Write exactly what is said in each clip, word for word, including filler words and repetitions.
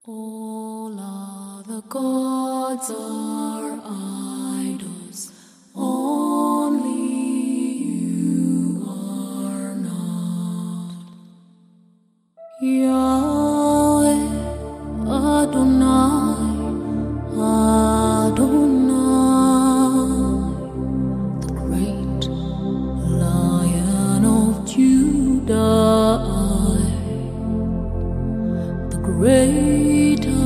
All other gods are idols, only you are not. Yahweh Adonai, Adonai, the great Lion of Judah, the great I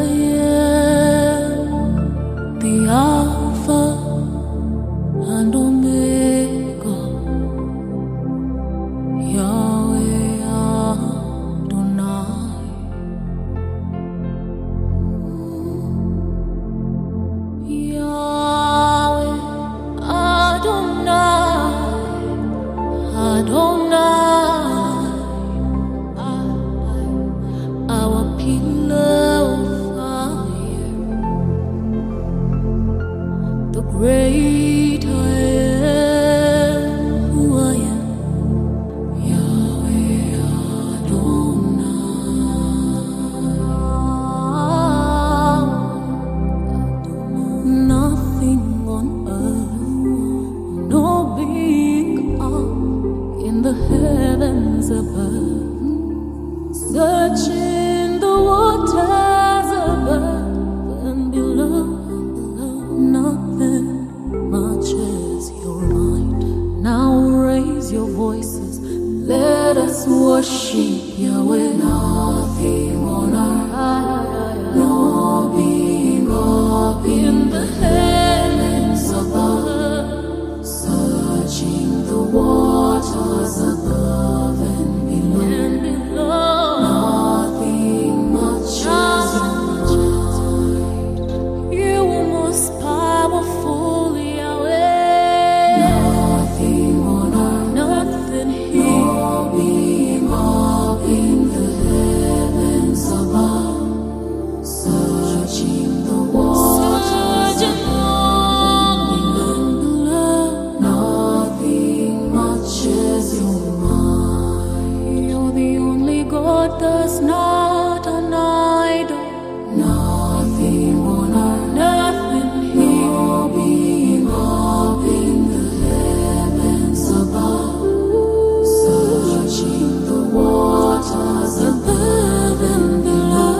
am, the Alpha and Omega, Yahweh Adonai. Yahweh Adonai, Adonai, our pillar of fire, the great I am, who I am, Yahweh Adonai. Nothing on earth, no being up in the heavens above, searching the waters above and below. Nothing matches your mind. Now raise your voices, let us worship Yahweh. Nothing on earth, no being up in the heavens above, searching the waters above and below. And below. Nothing matches your mind. You are most powerful, Yahweh. Nothing on earth, nothing here, no being up in the heavens above, searching the waters above and below. Nothing matches your mind. You're the only God that's not an idol. Nothing on earth, nothing here, no being up in the heavens above, searching the waters above and below.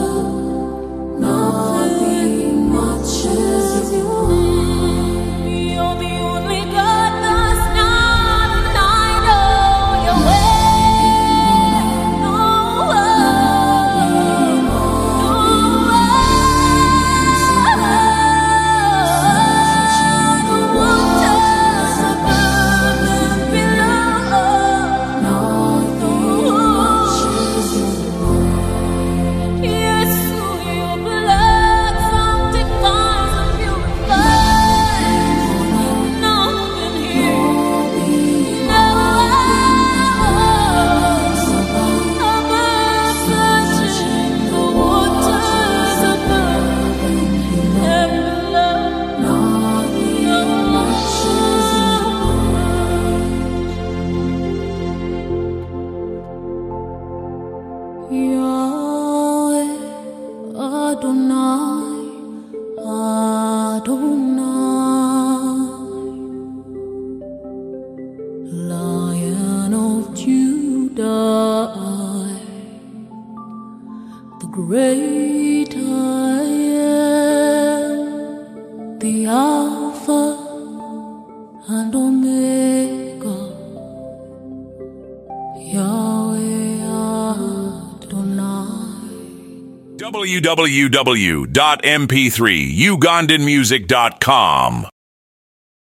Nothing matches your mind. You're the only God that's not an idol. Yahweh, no, the waters above and below. Nothing matches your mind. Yes, your blood sanctifies and purifies. Nothing here, no above, searching the waters above and below. Nothing matches your mind. Yahweh Adonai, Adonai, Lion of Judah, the great I am, the Alpha and Omega, Yahweh Adonai. w w w dot m p three ugandan music dot com